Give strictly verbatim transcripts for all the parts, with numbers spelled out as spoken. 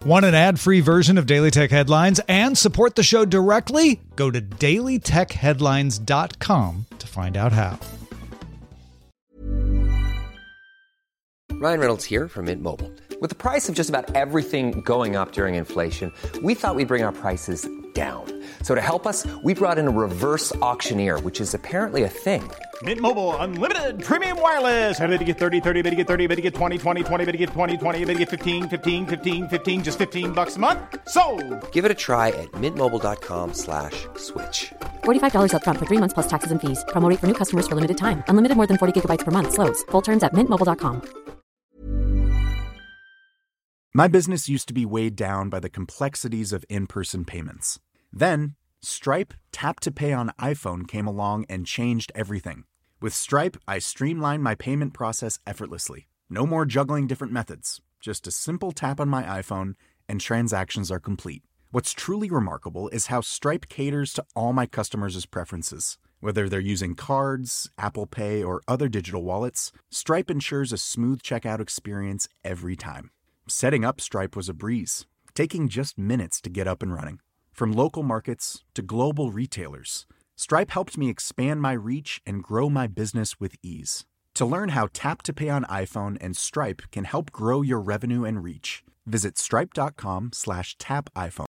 Want an ad-free version of Daily Tech Headlines and support the show directly? Go to daily tech headlines dot com to find out how. Ryan Reynolds here from Mint Mobile. With the price of just about everything going up during inflation, we thought we'd bring our prices down. So to help us, we brought in a reverse auctioneer, which is apparently a thing. Mint Mobile Unlimited Premium Wireless. How to get thirty, thirty, how to get thirty, how to get twenty, twenty, twenty, how to get twenty, twenty, how to get fifteen, fifteen, fifteen, fifteen, just fifteen bucks a month? Sold! Give it a try at mintmobile.com slash switch. forty-five dollars up front for three months plus taxes and fees. Promo rate for new customers for limited time. Unlimited more than forty gigabytes per month. Slows full terms at mint mobile dot com. My business used to be weighed down by the complexities of in-person payments. Then, Stripe Tap to Pay on iPhone came along and changed everything. With Stripe, I streamlined my payment process effortlessly. No more juggling different methods. Just a simple tap on my iPhone and transactions are complete. What's truly remarkable is how Stripe caters to all my customers' preferences. Whether they're using cards, Apple Pay, or other digital wallets, Stripe ensures a smooth checkout experience every time. Setting up Stripe was a breeze, taking just minutes to get up and running. From local markets to global retailers, Stripe helped me expand my reach and grow my business with ease. To learn how Tap to Pay on iPhone and Stripe can help grow your revenue and reach, visit stripe.com slash tap iPhone.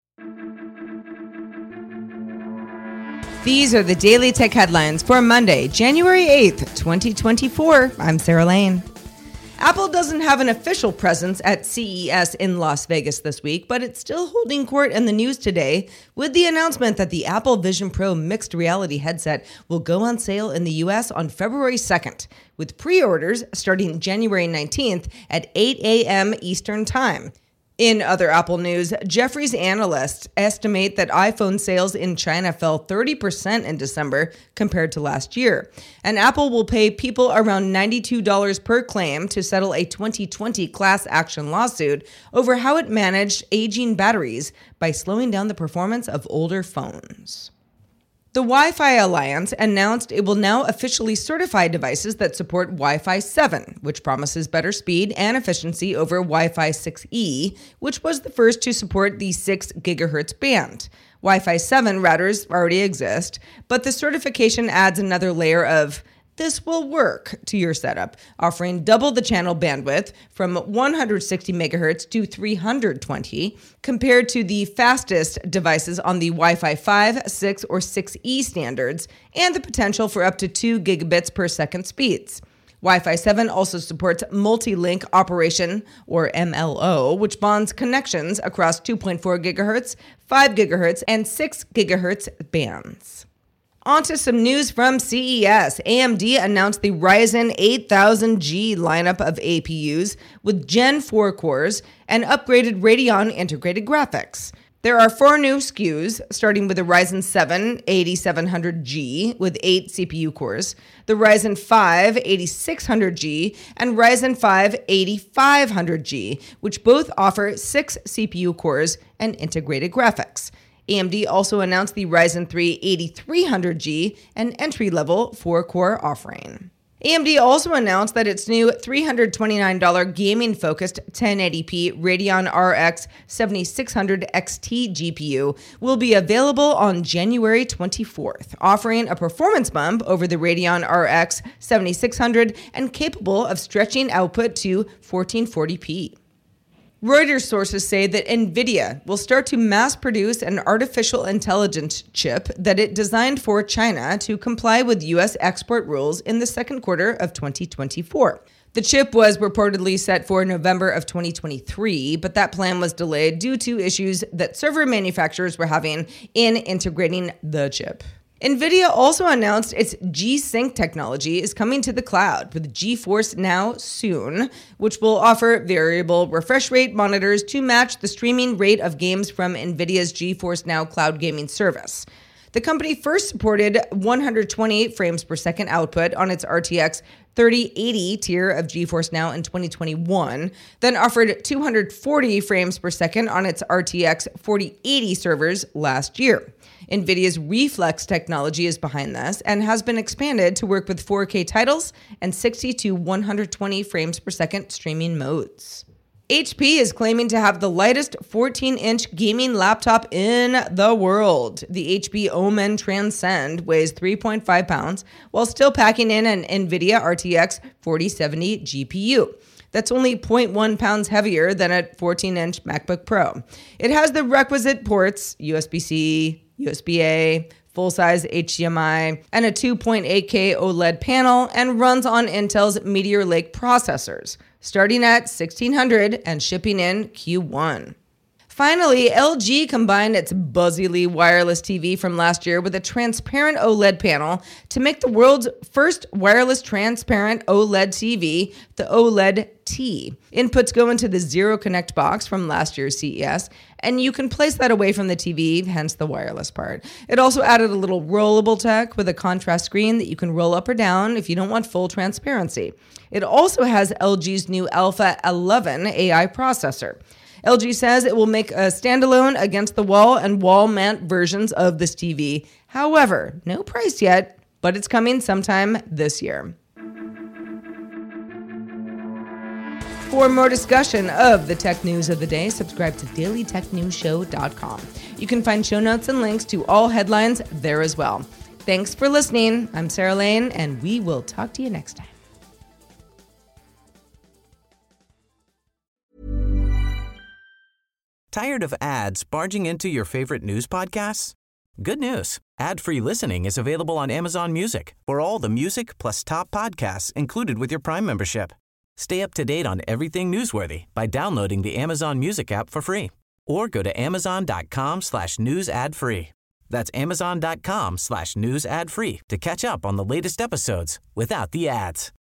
These are the Daily Tech Headlines for Monday, January eighth, twenty twenty-four. I'm Sarah Lane. Apple doesn't have an official presence at C E S in Las Vegas this week, but it's still holding court in the news today with the announcement that the Apple Vision Pro mixed reality headset will go on sale in the U S on February second, with pre-orders starting January nineteenth at eight a.m. Eastern Time. In other Apple news, Jefferies analysts estimate that iPhone sales in China fell thirty percent in December compared to last year. And Apple will pay people around ninety-two dollars per claim to settle a twenty twenty class action lawsuit over how it managed aging batteries by slowing down the performance of older phones. The Wi-Fi Alliance announced it will now officially certify devices that support Wi-Fi seven, which promises better speed and efficiency over Wi-Fi six E, which was the first to support the six gigahertz band. Wi-Fi seven routers already exist, but the certification adds another layer of "this will work" to your setup, offering double the channel bandwidth from one hundred sixty megahertz to three hundred twenty, compared to the fastest devices on the Wi-Fi five, six, or six E standards, and the potential for up to two gigabits per second speeds. Wi-Fi seven also supports multi-link operation, or M L O, which bonds connections across two point four gigahertz, five gigahertz, and six gigahertz bands. On to some news from C E S. A M D announced the Ryzen eight thousand G lineup of A P Us with Gen four cores and upgraded Radeon integrated graphics. There are four new S K Us, starting with the Ryzen seven eighty-seven hundred G with eight C P U cores, the Ryzen five eighty-six hundred G, and Ryzen five eighty-five hundred G, which both offer six C P U cores and integrated graphics. A M D also announced the Ryzen three eighty-three hundred G, an entry-level four-core offering. A M D also announced that its new three hundred twenty-nine dollars gaming-focused ten eighty p Radeon R X seventy-six hundred X T G P U will be available on January twenty-fourth, offering a performance bump over the Radeon R X seventy-six hundred and capable of stretching output to fourteen forty p. Reuters sources say that NVIDIA will start to mass-produce an artificial intelligence chip that it designed for China to comply with U S export rules in the second quarter of twenty twenty-four. The chip was reportedly set for November of twenty twenty-three, but that plan was delayed due to issues that server manufacturers were having in integrating the chip. NVIDIA also announced its G-Sync technology is coming to the cloud with GeForce Now soon, which will offer variable refresh rate monitors to match the streaming rate of games from NVIDIA's GeForce Now cloud gaming service. The company first supported one hundred twenty frames per second output on its R T X thirty eighty tier of GeForce Now in twenty twenty-one, then offered two hundred forty frames per second on its R T X forty eighty servers last year. NVIDIA's Reflex technology is behind this and has been expanded to work with four K titles and sixty to one hundred twenty frames per second streaming modes. H P is claiming to have the lightest fourteen-inch gaming laptop in the world. The H P Omen Transcend weighs three point five pounds while still packing in an NVIDIA R T X forty seventy G P U. That's only zero point one pounds heavier than a fourteen-inch MacBook Pro. It has the requisite ports, U S B C, U S B A, full-size H D M I, and a two point eight K OLED panel, and runs on Intel's Meteor Lake processors, starting at sixteen hundred dollars and shipping in Q one. Finally, L G combined its Buzzily wireless T V from last year with a transparent OLED panel to make the world's first wireless transparent OLED T V, the OLED T. Inputs go into the Zero Connect box from last year's C E S, and you can place that away from the T V, hence the wireless part. It also added a little rollable tech with a contrast screen that you can roll up or down if you don't want full transparency. It also has L G's new Alpha eleven A I processor. L G says it will make a standalone against the wall and wall mount versions of this T V. However, no price yet, but it's coming sometime this year. For more discussion of the tech news of the day, subscribe to daily tech news show dot com. You can find show notes and links to all headlines there as well. Thanks for listening. I'm Sarah Lane, and we will talk to you next time. Tired of ads barging into your favorite news podcasts? Good news. Ad-free listening is available on Amazon Music for all the music plus top podcasts included with your Prime membership. Stay up to date on everything newsworthy by downloading the Amazon Music app for free or go to amazon.com slash news ad free. That's amazon.com slash news ad free to catch up on the latest episodes without the ads.